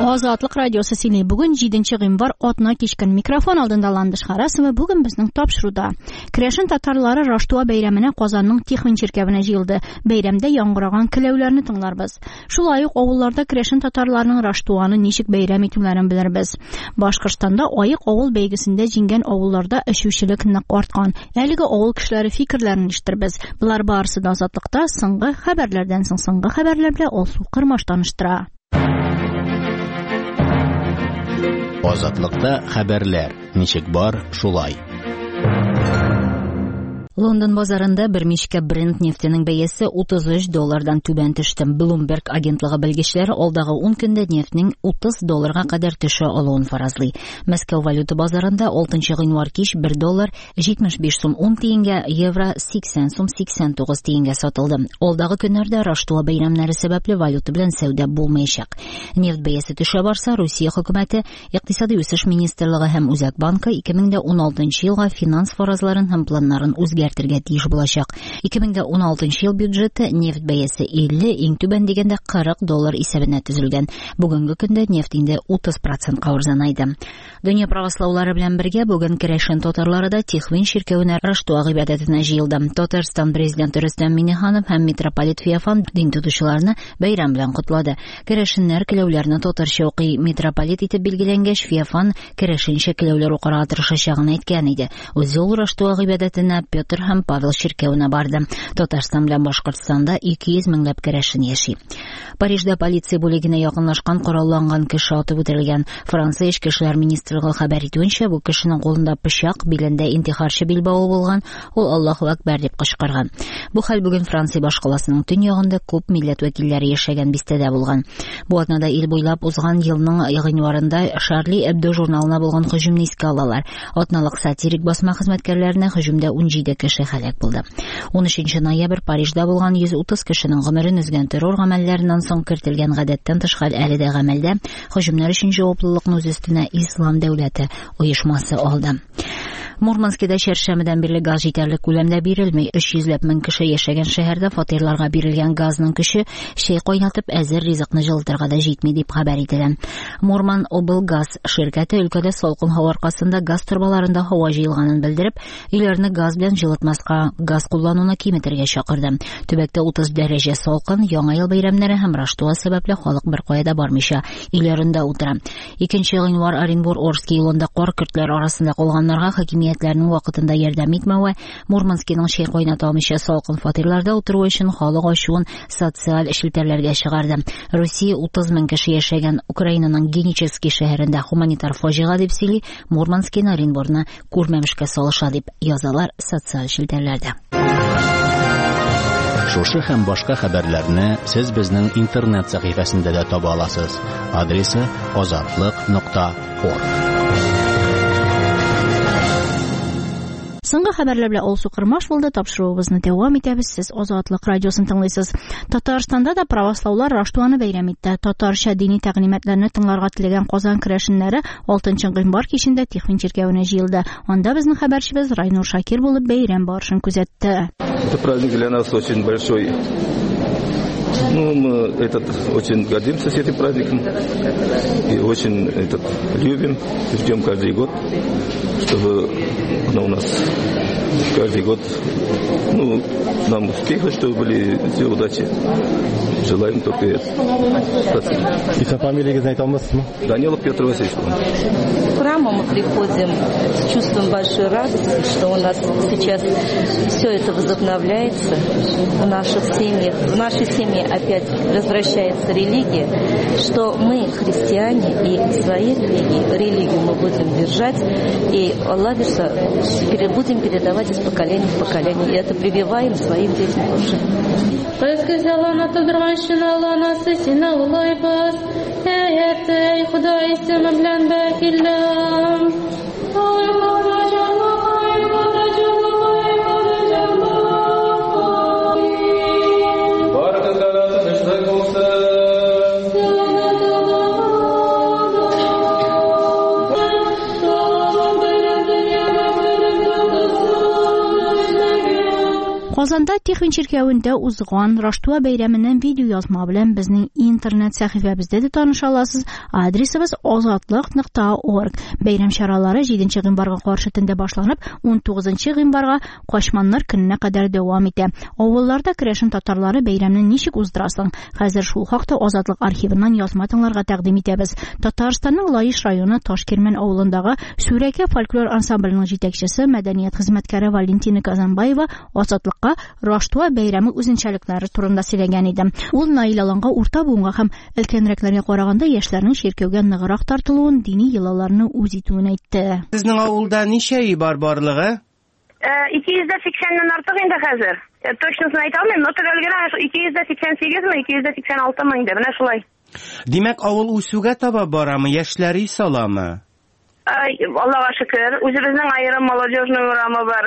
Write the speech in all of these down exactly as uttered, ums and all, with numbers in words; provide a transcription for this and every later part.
Азатлык радиосы сине бүген җиденче гыйнвар атна кичкән микрофон алдында Ландыш Харасова бүген безнең тапшыруда. Керәшен татарлары Раштуа бәйрәменә Казанның Тихвин чиркәвенә җыелды. Бәйрәмдә яңгыраган көләүләрне тыңларбыз. Шулай ук авылларда керәшен татарларының Раштуаны ничек бәйрәм итүләрен белербез. Башкортстанда Аек авыл бәйгесендә җиңгән авылларда эшүчелек нык арткан. Әлеге авыл кешеләре фикерләрен ишетербез. Булар барысы да Азатлыкта соңгы хәбәрләрдән соң соңгы хәбәрләр белән Алсу Кырмаш таныштыра. Азатлыкта хәбәрләр. Ничек бар, шулай. Лондон базарында бер мичкә Brent нефтенең бәясе утыз өч доллардан түбән төште. Bloomberg агентлыгы белгечләре алдагы ун көндә нефтнең утыз долларга кадәр төшә алуын фаразлый. Мәскәү валюта базарында алтынчы гыйнвар кич бер доллар җитмеш биш сум ун тиенгә, евро сиксән сум сиксән тугыз тиенгә сатылды. Алдагы көннәрдә Раштуа бәйрәмнәре сәбәпле валюта белән сәүдә булмаячак. Нефт бәясе төшә барса, Русия хөкүмәте, Икътисади үсеш министрлыгы һәм Үзәк банкы ике мең дә ун алтынчы елга финанс фаразларын һәм планнарын үзгәртергә тиеш булачак. ике мең дә ун алтынчы ел бюджеты нефт бәясе илле, иң түбән дигәндә кырык доллар исәбенә төзелгән. Бүгенге көндә нефт инде утыз процентка арзанайды. Дөнья правослаулары белән бергә бүген керәшен татарлары да Тихвин чиркәвенә Раштуа гыйбадәтенә җыелды. Татарстан президенты Рөстәм Миңнеханов һәм митрополит Феофан дин тотучыларны бәйрәм белән котлады. Керәшеннәр көләүләрне татарча укый. Митрополит итеп билгеләнгәч, Феофан керәшенчә көләүләр укырга тырышачагын әйткән иде. Үзе ул Раштуа гыйбадәтенә Петр һәм Павел чиркәвенә барды. Татарстан белән Башкортстанда ике йөз меңләп керәшен яши. Парижда полиция бүлегенә якынлашкан коралланган кеше атып үтерелгән. Франция эчке эшләр министрлыгы хәбәр итүенчә, бу кешенең кулында пычак, билендә интихарчы билбавы булган. Ул Аллаһу әкбәр дип кычкырган. Бу хәл бүген Франция башкаласының төньягында күп милләт вәкилләре яшәгән бистәдә булган. Бу атнада ил буйлап узган елның гыйнварында Шарли Эбдо журналына булган һөҗүмне искә алалар. Атналык сатирик басма хезмәткәрләренә һөҗүмдә ун җиде кеше хәлак булды. ун өченче ноябрь Парижда булган йөз утыз кешенең гомерен өзгән террор гамәлләреннән соң кертелгән гадәттән тыш хәл әле дә гамәлдә. Һөҗүмнәр өчен җаваплылыкны үз өстенә Ислам дәүләте оешмасы алды. Мурманскида чәршәмәдән бирле газ җитәрлек күләмдә бирелми. өч йөзләп мең кеше яшәгән шәһәрдә фатирларга бирелгән газның көче чәй кайнатып әзер ризыкны җылытырга да җитми дип хәбәр ителә. Мурман облгаз ширкәте өлкәдә салкын һава аркасында газ торбаларында һава җыелганын белдереп, өйләрне газ белән җылытмаска, газ куллануны киметергә чакырды. Төбәктә утыз дәрәҗә салкын, яңа ел бәйрәмнәре һәм Раштуа сәбәпле халык беркая да бармыйча өйләрендә утыра. икенче гыйнвар Оренбур-Орски юлында кар көртләр арасында калганнарга хакимиятләрнең вакытында ярдәм итмәве, Мурманскиның чәй кайната алмыйча салкын фатирларда утыру өчен халык ачуын социаль шелтәрләргә чыгарды. Русия утыз мең кеше яшәгән Украинаның Генический шәһәрендә хуманитар фаҗига дип сөйли, Мурманскин Оренбурны күрмәмешкә салыша дип язалар социаль шелтәрләрдә. Шушы һәм башка хәбәрләрне сез безнең интернет сәхифәсендә дә таба аласыз. Адресы азатлык нокта орг. Соңгы хәбәрләр белән Алсу Кырмаш булды. Тапшыруыбызны дәвам итәбез. Сез Азатлык радиосын тыңлыйсыз. Татарстанда да правослаулар Раштуаны бәйрәм итте. Татарча дини тәгълиматларны тыңларга теләгән Казан керәшеннәре алтынчы гыйнвар кичендә Тихвин чиркәвенә җыелды. Анда безнең хәбәрчебез Райнур Шакир булып бәйрәм барышын күзәтте. Это праздник для нас очень большой. Ну, мы этот, очень гордимся с этим праздником и очень этот, любим, ждем каждый год, чтобы оно у нас каждый год, ну, нам успеха, чтобы были все удачи. Желаем только это. И со фамилией знаете алмазсызмы? Данилов Петр Васильевич. В храм мы приходим с чувством большой радости, что у нас сейчас все это возобновляется в наших семьях. В нашей семье опять возвращается религия, что мы, христиане, и свои религии, религию мы будем держать, и Аллах будем передавать из поколения в поколение. И это прививаем своим детям тоже. Казанда Тихвин чиркәвендә узган Раштуа бәйрәменнән видеоязма белән безнең интернет сәхифәбездә дә таныша аласыз. Адресыбыз азатлык нокта орг. Бәйрәм чаралары җиденче гыйнварга каршы төндә башланып, унтугызынчы гыйнварга Качманнар көненә кадәр дәвам итә. Авылларда керәшен татарлары бәйрәмне ничек уздырасың? Хәзер шул хакта Азатлык архивыннан язма тыңларга тәкъдим итәбез. Татарстанның Лаиш районы Ташкирмән авылындагы Сүрәкә фольклор ансамбленең җитәкчесе, мәдәният хезмәткәре Валентина Казанбаева Азатлыкка Раштуа бәйрәме үзенчәлекләре турында сөйләгән иде. Ул Наилаланга, урта буынга һәм өлкәнрәкләргә караганда яшьләрнең чиркәүгә ныграк тартылуын, дини йолаларны үз итүен әйтте. Сезнең авылда ничә үй бар барлыгы? ике йөз сиксәннән артык инде хәзер. Точнысын әйтә алмыйм, но төгәлгенә ике йөз сиксән сигезме, ике йөз сиксән алтымы инде, менә шулай. Димәк, авыл үсүгә таба барамы, яшьләр үй саламы? Аллага шөкер, үзебезнең аерым молодежный урамы бар.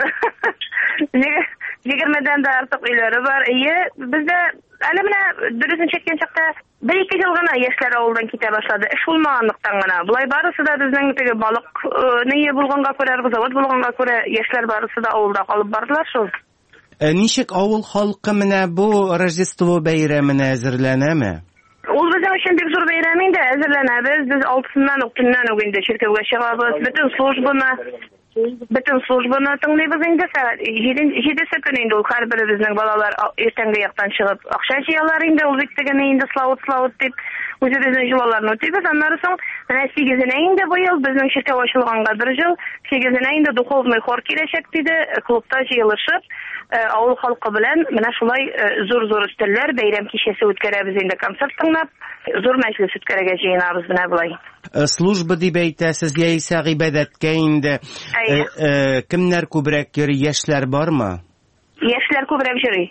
егермедән дә артык өйләре бар. Ие, бездә әле менә дөресен чиккән чакта бер-ике ел гына яшьләр авылдан китә башлады. Эш булмаганлыктан гына. Булай барысы да безнең теге балык ние булганга күрә, завод булганга күрә яшьләр барысы да авылда калып бардылар шул. Ничек авыл халкы менә бу Рождество бәйрәменә әзерләнәме? Ул безнең өчен бик зур бәйрәм инде, әзерләнәбез. Без алтысыннан ук төннән үк инде чиркәүгә чыгабыз. Бөтен службаны Бөтен службаны тыңлыйбыз инде. җидесе көн инде ул һәрберебезнең балалар иртәнге яктан чыгып акча җыялар инде. Ул бит тегене инде славут-славут дип үзебезнең җылаларны үтибез. Аннары соң менә сигезенә инде бу ел безнең чиркәү ачылганга бер ел, сигезенә инде духовный хор киләчәк диде. Клубта җыелышып, авыл халкы белән менә шулай зур-зур өстәлләр, бәйрәм кичәсе үткәрәбез инде, концерт тыңлап, зур мәҗлес үткәрергә җыенабыз менә булай. Служба дип әйтәсез, яисә гыйбадәткә инде. Кемнәр күбрәк йөри, яшьләр бармы? Яшьләр күбрәк йөри.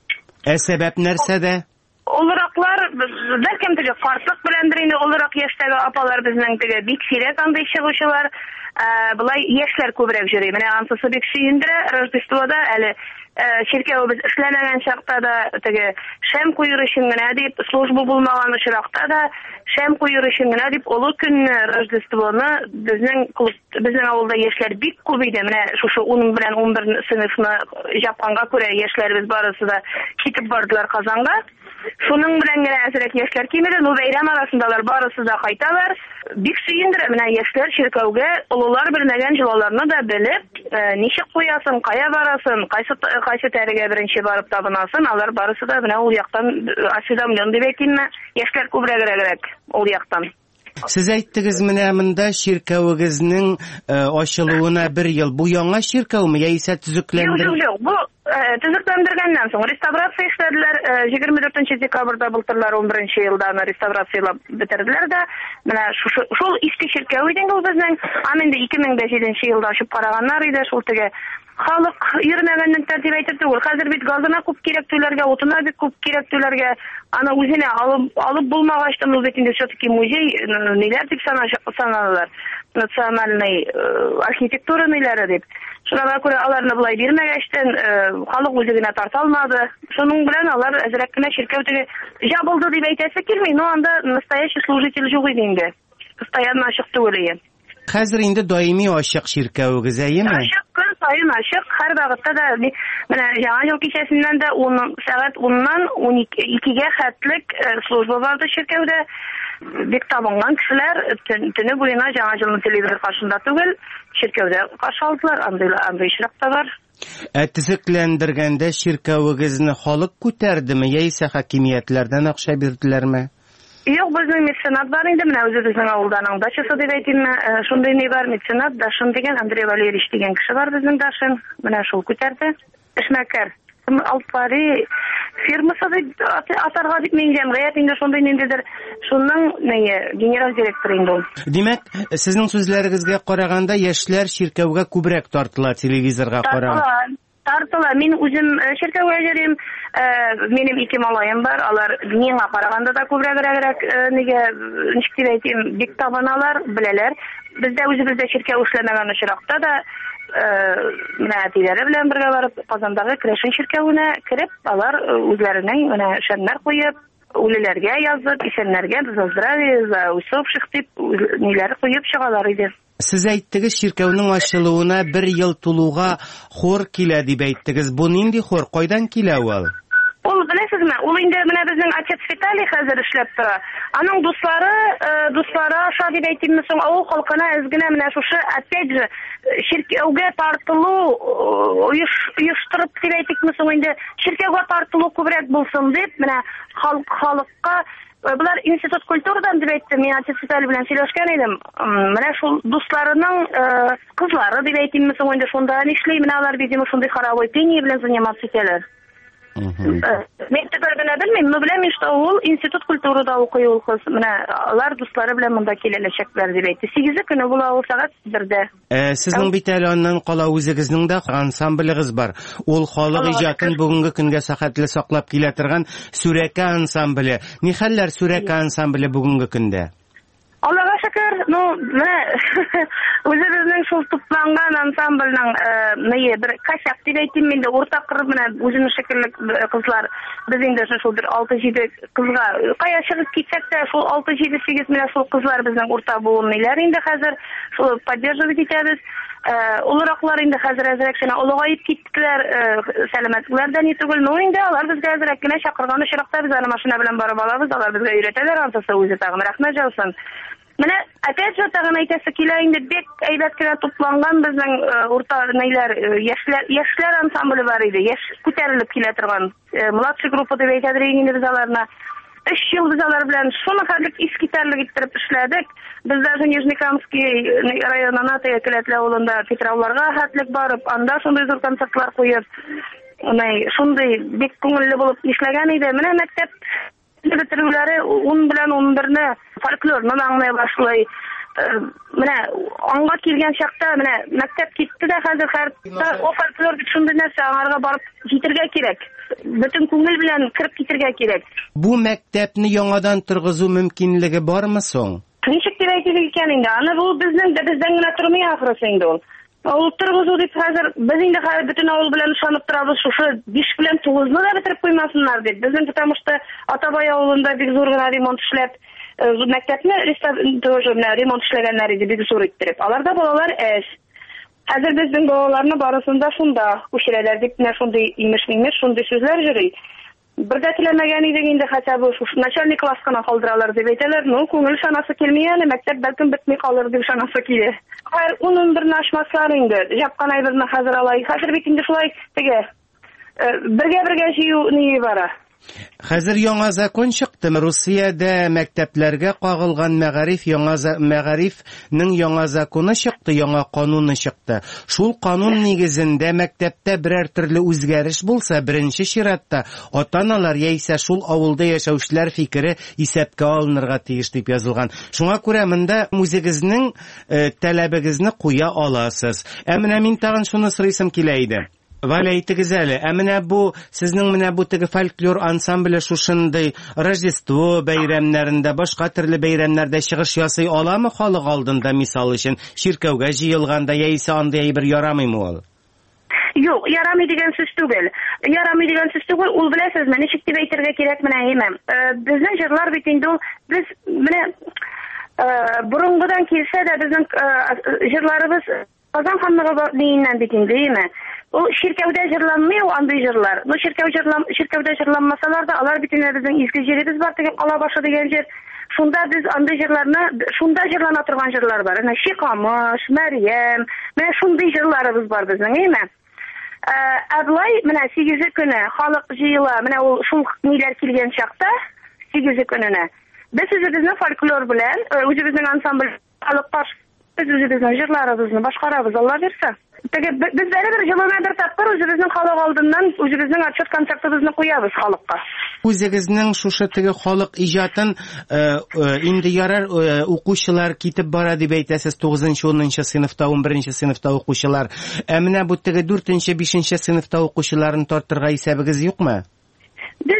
Ә сәбәп нәрсәдә? Олыраклар, бәлкем теге картлык беләндер инде, олырак яшьтәге апалар безнең теге бик сирәк андай чыгучылар, булай яшьләр күбрәк йөри. Менә ансысы бик сөендерә, Рождествода әле чиркәүбез эшләмәгән чакта да теге шәм куер өчен генә дип, служба булмаган очракта да шәм куер өчен генә дип олы көнне Рождествоны безнең безнең авылда яшьләр бик күп иде. Менә шушы ун белән ун бер сыйныфны җапканга күрә яшьләрбез барысы да китеп бардылар Казанга. Шуның белән генә әзрәк яшьләр кимеде, ну бәйрәм арасындалар, барысы да кайталар. Бик сөендерә, менә яшьләр чиркәүгә олылар белмәгән җылаларны да белеп, ничек куясын, кая барасын, кайсы кайсы тәрегә беренче барып табынасын, алар барысы да менә ул яктан осведомлен дип әйтимме, яшьләр күбрәгрәк ул яктан. Сез әйттегез, менә монда чиркәүегезнең ачылуына бер ел. Бу яңа чиркәүме, яисә төзекләндер? Юк, юк, бу төзекләндергәннән соң реставрация эшләделәр. егерме дүртенче декабрьдә бултырлар ун беренче елда аны реставрациялап бетерделәр дә. Менә шул иске чиркәү иде ул безнең. Аны инде ике мең җиденче елда ачып караганнар иде. Шул теге халык йөрмәгәннән тәртип әйтеп түгел. Хәзер бит газына күп кирәк түләргә, утына бик күп кирәк түләргә, аны үзенә алып алып булмагач та, ул бит инде все-таки музей, ниләр дип саналалар. Национальный архитектура ниләре дип. Шуңа күрә аларны булай бирмәгәчтән халык үзе генә тарта алмады. Шуның белән алар әзрәк кенә чиркәү теге җабылды дип әйтәсе килми, но анда настоящий служитель юк иде инде. Постоянно ачык түгел иде. Хәзер инде даими ачык чиркәүегез, әйеме? Ачык, көн саен ачык. Һәр вакытта да менә яңа ел кичәсеннән дә сәгать уннан ун икегә хәтлек служба барды чиркәүдә. Бик табынган кешеләр төне буена яңа елны телевизор каршында түгел, чиркәүдә каршы алдылар, андый андый очракта бар. Ә төзекләндергәндә чиркәүегезне халык күтәрдеме, яисә хакимиятләрдән акча бирделәрме? Юк, безнең меценат бар инде, менә үзебезнең авылдан дачасы дип әйтимме, шундый ни бар, меценат Дашин дигән, Андрей Валерьевич дигән кеше бар безнең Дашин, менә шул күтәрде. Эшмәкәр. Алтпари фирмасы дип атарга дип мин җәмгыять инде шундый ниндидер, шуның нәйе генераль директоры инде ул. Димәк, сезнең сүзләрегезгә караганда яшьләр чиркәүгә күбрәк тартыла телевизорга караганда. Тартыла. Мин үзем чиркәүгә йөрим. Минем ике малаем бар. Алар миңа караганда да күбрәгрәк нигә ничек дип әйтим, бик табаналар, беләләр. Бездә үзебездә чиркәү эшләмәгән очракта да менә әтиләре белән бергә барып Казандагы Керәшен чиркәүенә кереп, алар үзләренең менә шәмнәр куеп, үлеләргә язып, исәннәргә без здравия, за усопших дип ниләр куеп чыгалар иде. Сез әйттегез, чиркәүнең ачылуына бер ел тулуга хор килә дип әйттегез. Бу нинди хор, кайдан килә ул? Ул, беләсезме, ул инде менә безнең отец Виталий хәзер эшләп тора. Аның дуслары, дуслары аша дип әйтимме соң, авыл халкына әзгенә менә шушы, опять же, чиркәүгә тартылу оештырып дип әйтикме соң, инде чиркәүгә тартылу күбрәк булсын дип, менә халык халыкка Булар институт культурадан дип әйтте, мин отец Виталий белән сөйләшкән идем. Менә шул дусларының кызлары дип әйтимме соң, инде шунда нишләй, менә алар видимо шундый хоровой пение белән заниматься итәләр. Мен тепер генә белмим, но беләм, что ул институт культурада укый ул кыз. Менә алар дуслары белән монда киләчәкләр дип әйтте. сигез көне була ул сәгать бердә. Сезнең бит әле аннан кала үзегезнең дә ансамблегыз бар. Ул халык иҗатын бүгенге көнгә сәхәтле саклап килә торган Сүрәкә ансамбле. Ни хәлләр Сүрәкә ансамбле бүгенге көндә? Аллага шөкер, ну, менә үзебезнең шул тупланган ансамбльнең нәйе бер качак дип әйтим инде, уртак кырып менә үзенең шикелле кызлар, без инде шул бер алты-җиде кызга кая чыгып китсәк тә, шул алты-җиде-сигез менә шул кызлар безнең урта буын ниләр инде хәзер шул поддерживать итәбез. Улыраклар инде хәзер әзрәк кенә олыгаеп киттеләр, сәламәтләрдән түгел, но инде алар безгә әзрәк кенә чакырган очракта без аны машина белән барып алабыз, алар безгә өйрәтәләр, антысы үзе тагын рәхмәт җалсын. Менә опять же тагын әйтәсе килә, инде бик әйбәт кенә тупланган безнең урта нәйләр, яшьләр яшьләр ансамбле бар иде, яшь күтәрелеп килә торган младший группа дип әйтәдер инде без аларны. Өч ел без алар белән шуны хәрлек искитәрлек иттереп эшләдек. Без даже Нижнекамский районына тәкеләтле авылында Петровларга хәтлек барып, анда шундый зур концертлар куеп, шундый бик күңелле булып эшләгән иде. Менә мәктәп бетерүләре ун белән ун берне фольклорны аңлый башлый. Менә аңга килгән чакта менә мәктәп китте дә хәзер хәртта о фольклор бит шундый нәрсә, аңарга барып җитергә кирәк. Бөтен күңел белән кирип китергә кирәк. Бу мәктәпне яңадан торгызу мөмкинлеге бармы соң? Ничек дип әйтергә икән инде? Аны бу безнең дә бездән генә тормый ахрысы инде ул. Ул торгызу дип хәзер без инде хәзер бөтен авыл белән ышанып торабыз, шушы биш белән тугызны да бетереп куймасыннар дип. Безнең потому что Атабай авылында бик зур гына ремонт эшләп, мәктәпне ремонт эшләгәннәр иде, бик зур иттереп. Аларда балалар әз. Хәзер безнең балаларны барысында шунда күчерәләр дип, менә шундый имеш-имеш шундый сүзләр йөри. Бер дә теләмәгән идек инде, хәтта бу начальник класскана калдыралар дип әйтәләр. Ну, күңел шанасы килми әле, мәктәп бәлкем бетми калыр дип шанасы килә. Хәер, ун берне ашмаслар инде. Җапкан айберне хәзер алай. Хәзер бит инде шулай теге бергә-бергә җыю ни бара. Хәзер яңа закон чыкты. Русиядә мәктәпләргә кагылган мәгариф яңа мәгарифнең яңа законы чыкты, яңа кануны чыкты. Шул канун нигезендә мәктәптә берәр төрле үзгәреш булса, беренче чиратта ата-аналар яисә шул авылда яшәүчеләр фикере исәпкә алынырга тиеш дип язылган. Шуңа күрә монда үзегезнең таләбегезне куя аласыз. Ә менә мин тагын шуны сорыйсым килә иде. Валя, әйтегез әле, ә менә бу сезнең менә бу теге фольклор ансамбле шушындый Рождество бәйрәмнәрендә, башка төрле бәйрәмнәрдә чыгыш ясый аламы халык алдында, мисал өчен, чиркәүгә җыелганда яисә андый әйбер ярамыймы ул? Юк, ярамый дигән сүз түгел. Ярамый дигән сүз түгел, ул беләсезме, ничек дип әйтергә кирәк менә әймәм. Безнең җырлар бит инде ул, без менә борынгыдан килсә дә безнең җырларыбыз Казан ханлыгы дигәннән бит инде, әйме? Ул чиркәүдә җырланмый, ул андый җырлар. Ну, чиркәү җырлам, чиркәүдә җырланмасалар да, алар бит инде безнең изге җиребез бар, теге Кала башы дигән җир. Шунда без андый җырларны, шунда җырлана торган җырлар бар. Менә Шикамыш, Мәрьям, менә шундый җырларыбыз бар безнең, әйме? Ә булай, менә сигезе көне халык җыела, менә ул шул ниләр килгән чакта, сигезе көненә. Без үзебезнең фольклор белән, үзебезнең ансамбль халыкка без үзебезнең җырларыбызны башкарабыз, Алла бирсә. Теге без әле бер җылына бер тапкыр үзебезнең халык алдыннан үзебезнең отчет концертыбызны куябыз халыкка. Үзегезнең шушы теге халык иҗатын инде ярар укучылар китеп бара дип әйтәсез, тугызынчы унынчы сыйныфта, ун беренче сыйныфта укучылар. Ә менә бу теге дүртенче бишенче сыйныфта укучыларын тартырга исәбегез юкмы? Без ничек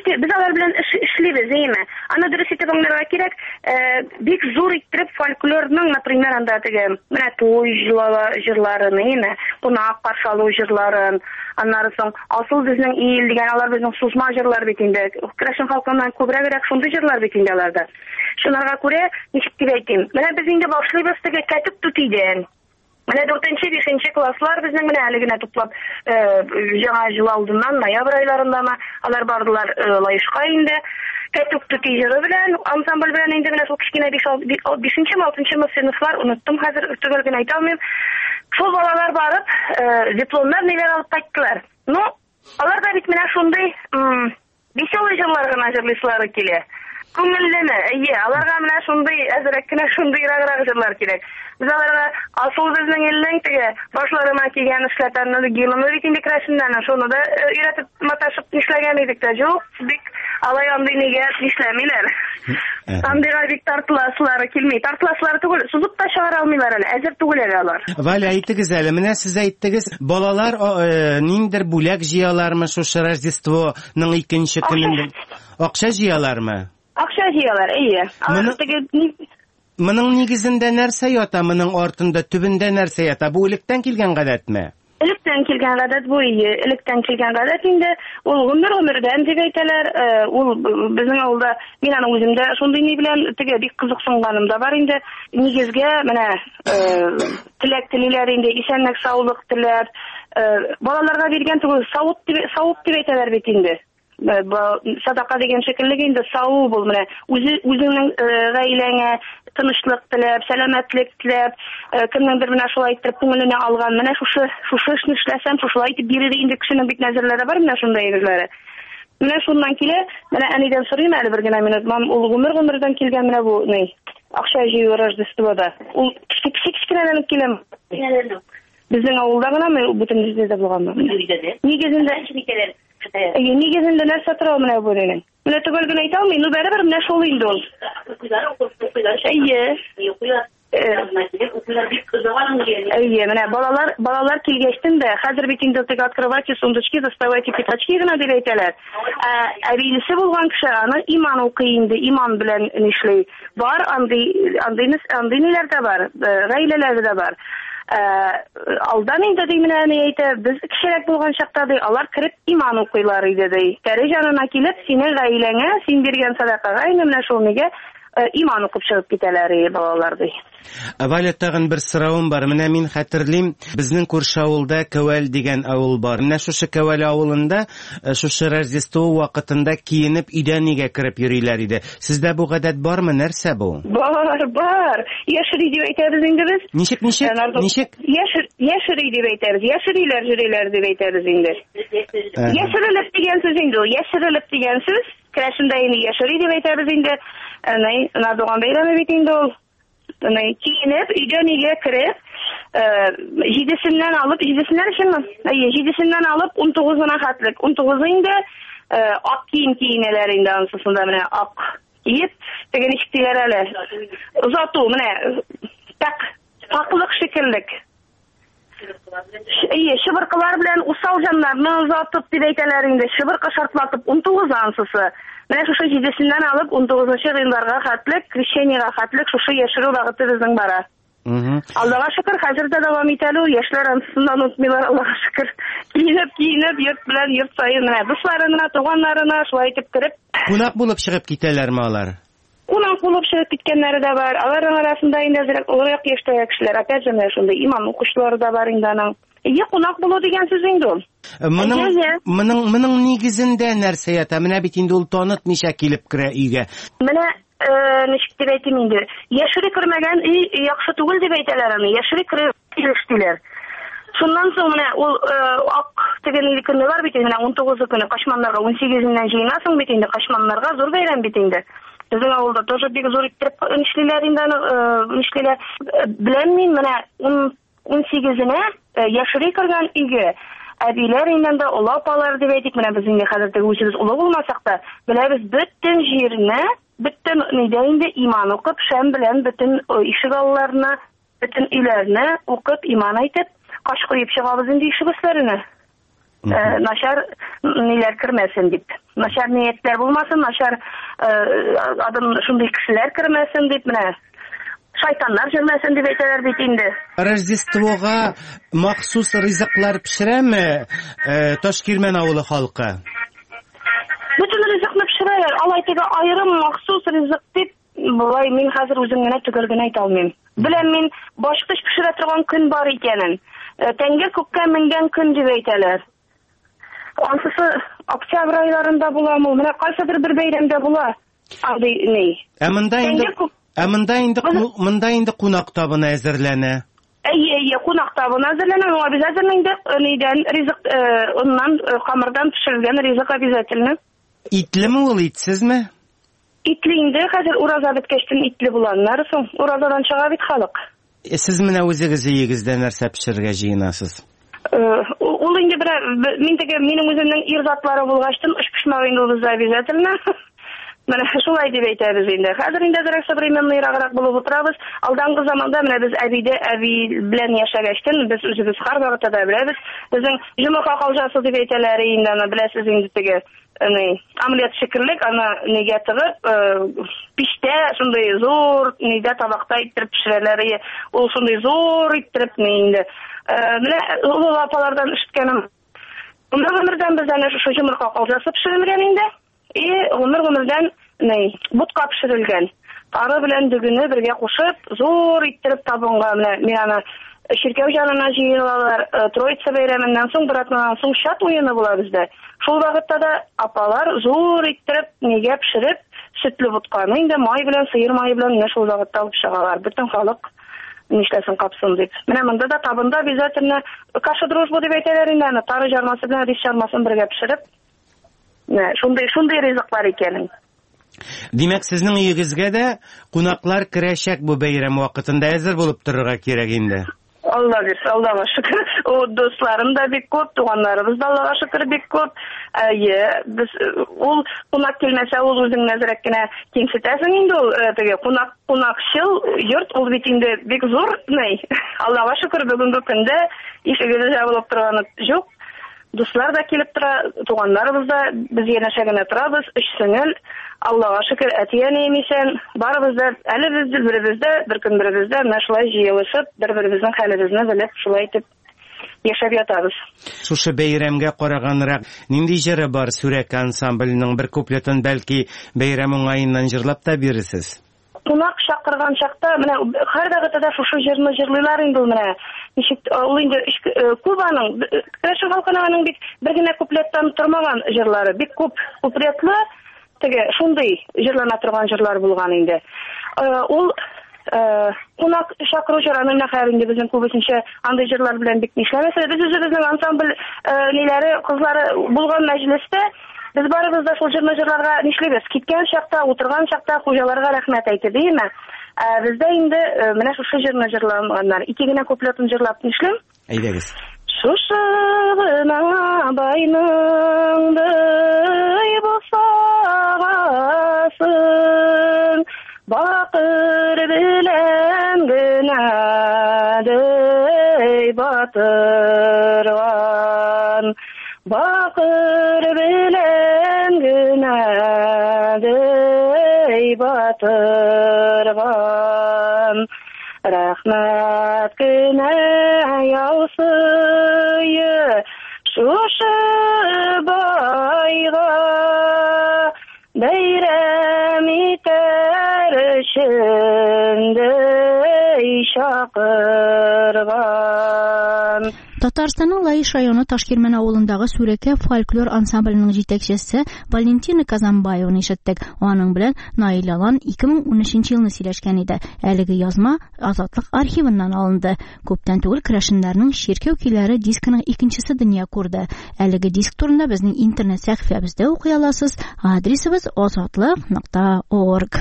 biz алар белән эшлибез, әйме. Аны дөрес итеп аңларга кирәк, бик зур иттереп фольклорның, например, анда теге, менә туй җырларын, әйме, кунак каршы алу җырларын, аннары соң асыл безнең ил дигән, алар безнең сузма җырлар бит инде. Керәшен халкыннан күбрәгрәк шундый җырлар бит инде аларда. Шунарга күрә, ничек дип әйтим, менә без инде башлыйбыз теге кәтүк түтидән. Менә дүртенче бишенче класслар безнең менә әле генә туплап яңа ел алдыннан ноябрь айларындамы алар бардылар лаешка инде. Кәтүк түти җыры белән, ансамбль белән инде менә шул кичкенә бишенче алтынчы сыйныфлар, уныттым хәзер түгел генә әйтә алмыйм. Шул балалар барып, дипломнар ниләр алып кайттылар. Ну, алар да бит менә шундый веселый җырлар гына җырлыйлар килә. Күңеллене, әйе, аларга менә шундый әзрәк кенә шундый раграк җырлар кирәк. Biz аларга асыл безнең илнең теге башларына килгән эшләтәрне гилемне бит инде крашыннан, шуны да өйрәтеп маташып эшләгән идек тә, юк, бик алай андый нигә эшләмиләр. Андыйга бик тартыласылары килми, тартыласылары түгел, сузып та чыгара алмыйлар әле, әзер түгел әле алар. Валя, әйтегез әле, менә сез әйттегез, балалар ниндер бүләк җыялармы шушы Рождествоның икенче көнендә? Акча җыялармы? Акча җыялар, әйе. Алар теге Моның нигезендә нәрсә ята, моның артында, төбендә нәрсә ята? Бу электән килгән гадәтме? Электән килгән гадәт бу, электән килгән гадәт инде, ул гомер-гомердән дип әйтәләр. Ул безнең авылда, мин аның үземдә шундый ни белән теге бик кызыксынганым да бар инде. Нигезгә менә теләк телиләр инде, исәнлек, саулык теләр. Балаларга биргән түгел, савыт дип савыт дип әйтәләр бит инде. Садака дигән шикелле инде сау бул, менә үзеңнең гаиләңә тынычлык теләп, сәламәтлек теләп, кемнеңдер менә шулай итеп күңеленә алган, менә шушы шушы эшне эшләсәм, шулай итеп бирер инде кешенең бит нәзерләре бар, менә шундай нәзерләре. Менә шуннан килә, менә әнидән сорыйм әле бер генә минут, мам, ул гомер-гомердән килгән менә бу, ни, акча җыю Рождествода. Ул кичкенәдән киләме? Безнең авылда гынамы, бүтән җирдә булганмы? Нигезендә Әйе, нигезендә нәрсә тора менә бу дигән. Менә түгел генә әйтә алмыйм, ну бәрабер менә шул инде ул. Әйе. Әйе, менә балалар, балалар килгәчтен дә, хәзер бит инде теге открывайте сундучки, доставайте пятачки гына дип әйтәләр. Әбилесе булган кеше аны иман укый инде, иман белән нишлей. Бар, андый, андый, андый ниләр дә бар, гаиләләр дә бар. Алдан инде ди менә ни әйтә, без кешелек булган чакта ди, алар кирип иман укыйлар иде ди. Тәре җанына килеп, синең гаиләңә, син биргән садакага инде менә шул нигә иман укып чыгып китәләр балалар ди. Валя, тагын бер соравым бар. Менә мин хәтерлим, безнең күрше авылда Кәвәл дигән авыл бар. Менә шушы Кәвәл авылында шушы Рождество вакытында киенеп идәнигә кереп йөриләр иде. Сездә бу гадәт бармы, нәрсә бу? Бар, бар. Яшери дип әйтәбез инде без. Ничек, ничек? Ничек? Яшер, яшери дип әйтәбез. Яшериләр, йөриләр дип әйтәбез инде. Яшерелеп дигән сүз инде ул. Яшерелеп дигән сүз, керәшендә инде яшери дип әйтәбез инде. Әнә, Надуган бәйрәме бит инде ул. Әнә, киенеп, өйдән өйгә кереп, җидесеннән алып, җидесеннән өченме? Әйе, җидесеннән алып он тугызына хәтлек. он тугызы инде ак кием киенәләр инде ансысында менә ак киеп, теге ничек диләр әле. Озату менә так, таклык шикеллек. Әйе, шыбыркылар белән усал җаннарны озатып дип әйтәләр инде. Шыбыркы шартлатып он тугыз ансысы. Менә шушы җидесеннән алып он тугызынчы гыйнварга хәтлек, крещениягә хәтлек шушы яшерү вакыты безнең бара. Аллага шөкер, хәзер дә дәвам итә ул, яшьләр ансысында онытмыйлар, Аллага шөкер. Киенеп, киенеп, йорт белән йорт сайын менә дусларына, туганнарына шулай итеп кереп, кунак булып чыгып китәләрме алар? Кунак булып чыгып киткәннәре дә бар. Аларның арасында инде әзрәк олырак яшьтәге кешеләр, опять же, шундый иман укучылары да бар инде аның. Әйе, кунак булу дигән сүз инде ул. Моның моның моның нигезендә нәрсә ята? Менә бит инде ул танытмыйча килеп керә өйгә. Менә ничек дип әйтим инде. Яшери кермәгән өй яхшы түгел дип әйтәләр аны. Яшери кереп килештиләр. Шуннан соң менә ул ак тегенең көнне бар бит инде, он тугызы көне кашманнарга он сигезеннән җыенасың бит инде, кашманнарга зур бәйрәм бит инде. Безнең авылда тоже бик зур итеп нишлиләр инде, нишлиләр. Беләм мин менә он сигезенә яшери кергән өйгә әбиләр инде олы апалар дип әйтик, менә без инде хәзер теге үзебез олы булмасак та, беләбез бөтен җирне, бөтен нидә инде иман укып, шәм белән бөтен ишек алларына, бөтен өйләрне укып, иман әйтеп, каш куеп чыгабыз инде ишек өсләренә. Начар ниләр кермәсен дип. Начар ниятләр булмасын, начар адым шундый кешеләр кермәсен дип, менә шайтаннар җөрмәсен дип әйтәләр бит инде. Рождествога махсус ризыклар пешерәме Ташкирмән авылы халкы? Бөтен ризыкны пешерәләр. Алай теге аерым махсус ризык дип, булай мин хәзер үзем генә төгәл генә әйтә алмыйм. Беләм мин башкыч пешерә торган көн бар икәнен. Тәңгә күккә менгән көн дип әйтәләр. Ансысы октябрь айларында буламы? Менә кайсыдыр бер бәйрәмдә була. Андый ни? Ә монда инде Ә монда инде монда инде кунак табыны әзерләнә. Әйе, әйе, кунак табыны әзерләнә. Ул обязательно инде нидән ризык, оннан камырдан пешерелгән ризык обязательно. Итлеме ул, итсезме? Итле инде, хәзер ураза беткәчтен итле булганнар соң. Уразадан чыга бит халык. Сез менә үзегез өегездә нәрсә пешерергә җыенасыз? Ул инде бер мин теге минем үземнең ир затлары булгачтын, эш пешмәгән инде ул обязательно. Менә шулай дип әйтәбез инде. Хәзер инде дөрес современный раграк булып утырабыз. Алдангы заманда менә без әбидә әби белән яшәгәчтен, без үзебез һәрвакытта да беләбез. Безнең җомга калҗасы дип әйтәләр инде, аны беләсез инде теге. Аны омлет шикерлек, аны нигә тыгып, пиштә шундый зур, нидә табакта иттереп пешерәләр. Ул шундый зур иттереп инде. Менә ул апалардан ишеткәнем. Гомердән без әнә шушы җомга калҗасы пешерелгән инде. И гомер-гомердән ней, бутка пешерелгән. Тары белән дөгене бергә кушып, зур иттереп табынга менә мен аны ширкәү җанына җыелалар. Троица бәйрәменнән соң, бер атнадан соң шат уены була бездә. Шул вакытта да апалар зур иттереп нигә пешереп, сөтле бутканы инде май белән, сыер майы белән менә шул вакытта алып чыгалар. Бөтен халык нишләсен капсын дип. Менә монда да табында обязательно каша дружба дип әйтәләр инде, аны тары җармасы белән рис җармасын бергә пешереп. Шундый шундый ризыклар икән. Димәк, сезнең өегезгә дә кунаклар керәчәк бу бәйрәм вакытында әзер булып торырга кирәк инде. Алла бирсә, Аллага шөкер. О, дусларым да бик күп, туганнарыбыз да Аллага шөкер бик күп. Әйе, без ул кунак килмәсә, ул үзең нәзерәк кенә кимсетәсең инде ул теге кунак кунакчыл йорт ул бит инде бик зур, ней. Аллага шөкер, бүгенге көндә ишеге җабылып торганы юк. Дуслар да килеп тора, туганнарыбыз да, без янәшәгенә торабыз, өч сеңел. Аллага шөкер, әтияне емисән, барыбыз да, әле без бер-беребездә, бер көн беребездә, менә шулай җыелышып, бер-беребезнең хәлебезне белеп, шулай итеп яшәп ятабыз. Шушы бәйрәмгә караганрак, нинди җыры бар Сүрәк ансамбленең бер куплетын бәлки бәйрәм уңаеннан җырлап та бирерсез? Кунак чакырган чакта, менә һәр вакытта шушы җырны җырлыйлар инде менә. Ничек ул инде Кубаның, Крәшен халкының бик бер генә куплеттан тормаган җырлары, бик күп куплетлы, теге шундый җырлана торган җырлар булган инде. Ул кунак чакыру җырының нәһәр инде безнең күбесенчә андый җырлар белән бик нишләмәсә, без үзебезнең ансамбль ниләре, кызлары булган мәҗлестә без барыбыз да шул җырны җырларга нишлибез. Киткән чакта, утырган чакта хуҗаларга рәхмәт әйтеп, димме? Бездә инде менә шушы җырны җырлаганнар. Ике генә куплетын җырлап нишлим? Әйдәгез. Шушы гына байның бый бусагасын, бакыр белән генә дей батырган. Бакыр белән генә дей батырган. Рәхмәт кенә яусые шушы байга, бәйрәм итәр өчен дей чакырган. Татарстанның Лаиш районы Ташкирмән авылындагы Сүрәкә фольклор ансамбленең җитәкчесе Валентина Казанбаеваны ишеттек. Аның белән Наил Алан ике мең унөченче елны сөйләшкән иде. Әлеге язма Азатлык архивыннан алынды. Күптән түгел Крәшеннәрнең Ширкәү көйләре дискының икенчесе дөнья күрде. Әлеге диск турында безнең интернет сәхифәбездә укый аласыз. Адресыбыз азатлык нокта орг.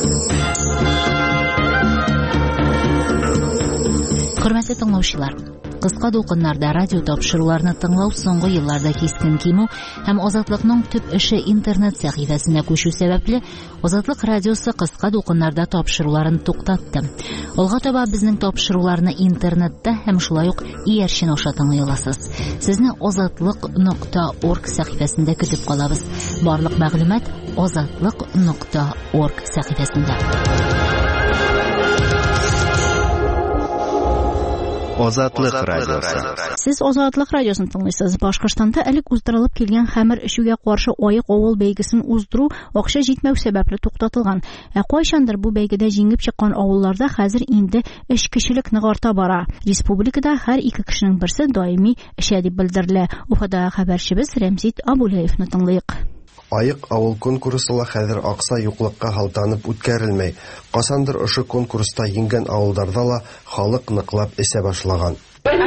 Хөрмәтле тыңлаучылар, Кыска дулкыннарда радио тапшыруларны тыңлау соңгы елларда кискен кимү һәм Азатлыкның төп эше интернет сәхифәсенә күчү сәбәпле Азатлык радиосы кыска дулкыннарда тапшыруларын туктатты. Алга таба безнең тапшыруларны интернетта һәм шулай ук иярчен аша тыңлый аласыз. Сезне азатлык нокта орг сәхифәсендә көтеп калабыз. Барлык мәгълүмат азатлык нокта орг сәхифәсендә. Азатлык радиосы. Сез Азатлык радиосын тыңлыйсыз. Башкортстанда элек уздырылып килгән хәмер эчүгә каршы аек авыл бәйгесен уздыру акча җитмәү сәбәпле туктатылган. Ә кайчандыр бу бәйгедә җиңеп чыккан авылларда хәзер инде эшкечелек ныгарта бара. Республикада һәр ике кешенең берсе даими эшә дип белдерелә. Уфада хәбәрчебез Рәмзит Абулаевны тыңлыйк. Аек авыл конкурсыла хәзер акса юклыкка халтанып үткәрелмәй. Касандыр ошо конкурста еңгән авылларда ла халык ныклап эсә башлаган.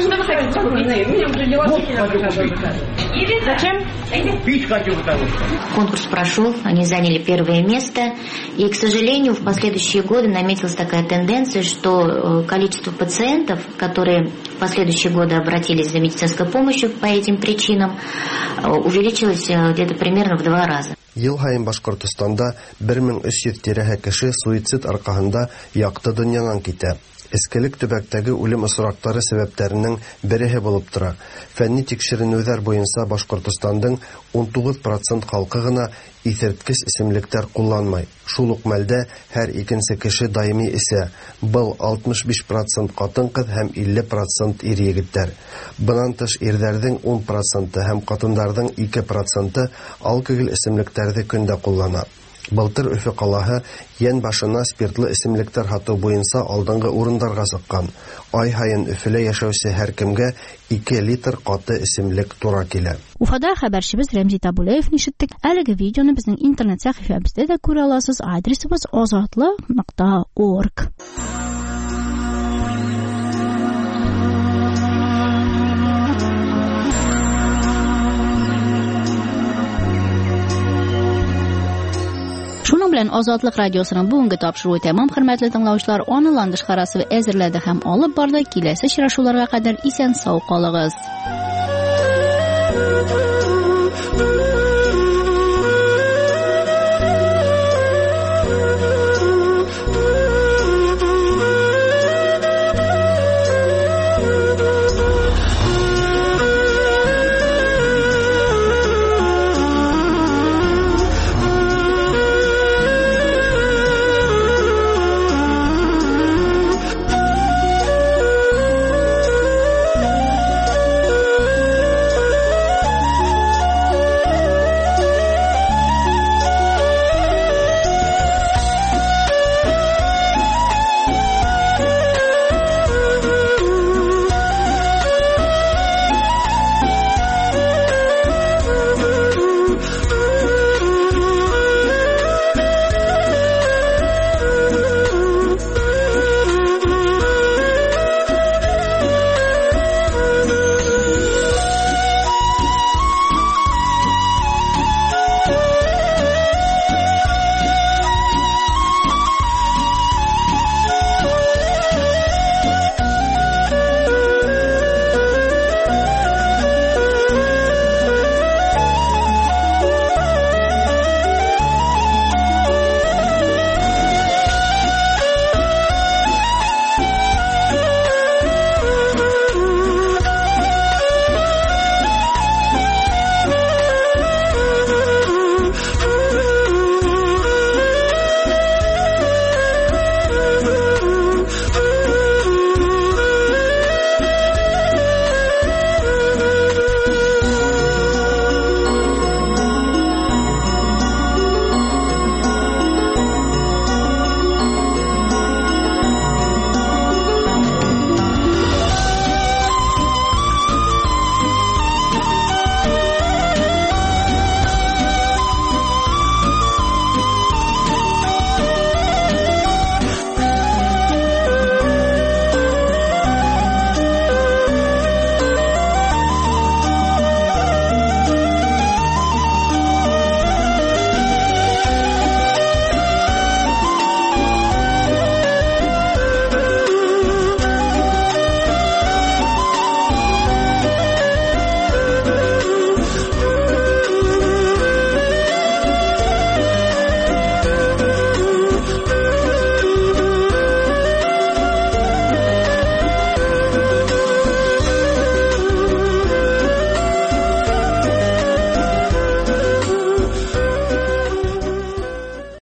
Конкурс прошел, они заняли первое место. И, к сожалению, в последующие годы наметилась такая тенденция, что количество пациентов, которые в последующие годы обратились за медицинской помощью по этим причинам, увеличилось где-то примерно в два раза. Ел һайын Башкортстанда бер мең өч йөз тирәһе кеше суицид аркаһында якты дөньядан китә. Эскелек төбәктәге үлем осрактары сәбәпләренең береһе булып тора. Фәнни тикшеренүләр буенча Башкортстандың он тугыз процент халкы гына исерткеч исемлектәр кулланмый. Шул ук мәлдә һәр икенче кеше даими исә. Был алтмыш биш процент хатын-кыз һәм илле процент ир-егетләр. Бунан тыш ирләрнең он проценты һәм хатыннарның ике проценты алкоголь исемлекләрне көндә куллана. Былтыр Өфе калаһы ян башына спиртлы исемлектәр хату буенча алдынгы урыннарга чыккан. Ай һайын Өфелә яшәүче һәр кемгә ике литр каты исемлек тура килә. Уфада хәбәрчебез Рәмзит Абулаевны ишеттек. Әлеге видеоны безнең интернет сәхифәбездә дә күрә аласыз. Адресыбыз азатлык нокта орг. Шуның белән Азатлык радиосының бүгенге тапшыруы тәмам, хөрмәтле тыңлаучылар. Аны Ландыш Харасова әзерләде һәм алып барды. Киләсе очрашуларга кадәр исән сау калыгыз.